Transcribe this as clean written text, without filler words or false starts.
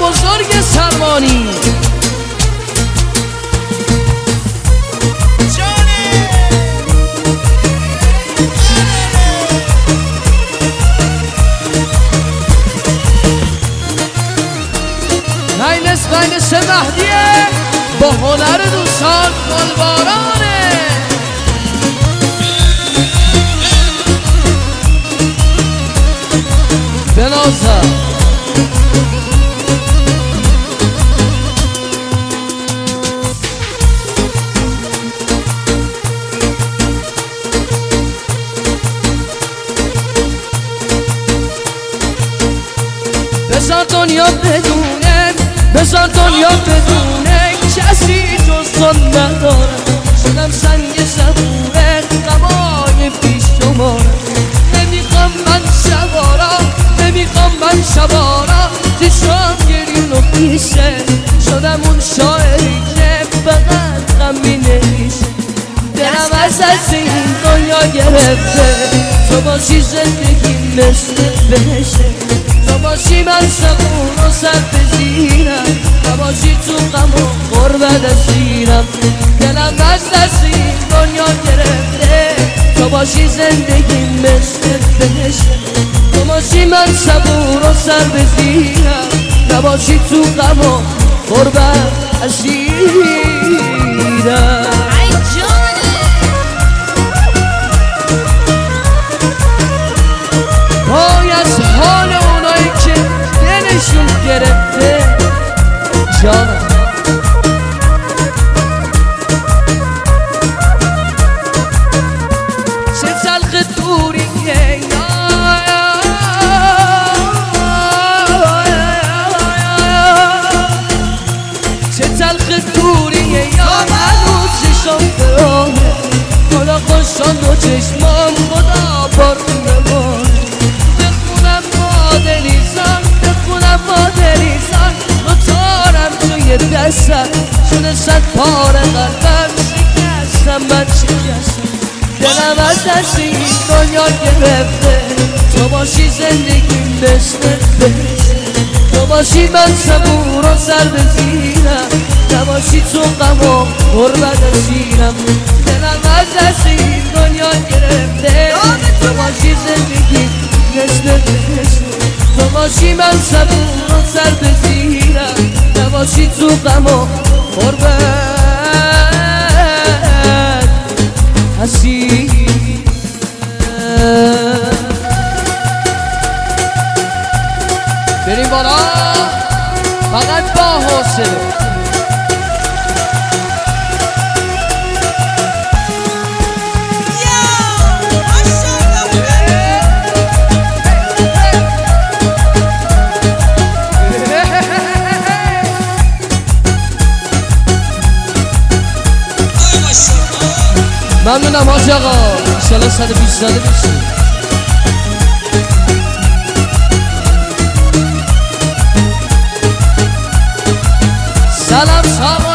بزرگ سلمانی فینس مهدیه با هنر دوستان گلبارانه بنازم بذار دنیا بدونه بذار دنیا بدونه کسی جز تو ندارم شدم سنگ صبوره غمای پیش شمارم نمیخوام من شبارا نمیخوام من شبارا چشم گرین و پیشه شدم اون شاعری که فقط غم مینویسه دلم از این دنیا گرفته تو باشی زندگی مثل بهشه تو باشی من صبور و سر بزیرم نباشی تو غم و غربت اسیرم دلم از دست این دنیا گرفته تو باشی زندگی مثل بهشه تو باشی من صبور و سر بزیرم نباشی تو غم و غربت اسیرم پای از حال اونایی که دلشون گرفته جانم چه تلخ دوریه چه تلخ دوریه یا هنوز چشم براهه خدا خوشان دو چشمام خدا بارونه باره بخونم مادریزان بخونم مادریزان نوتارم توی دستم شده صد پاره قلبم شکستم من شکستم دلم از دست این دنیا گرفته تو باشی زندگی مثل بهشه تو باشی من صبور و سر بزیرم نباشی تو غم و غربت اسیرم دلم از دست این دنیا گرفته تو باشی زندگی مثل بهشه تو باشی من صبور و سر بزیرم نباشی تو غم و غربت اسیرم بریم بالا فقط با حوصله ممنونم حاج آقا انشالله 120 زده بشید سلام سلام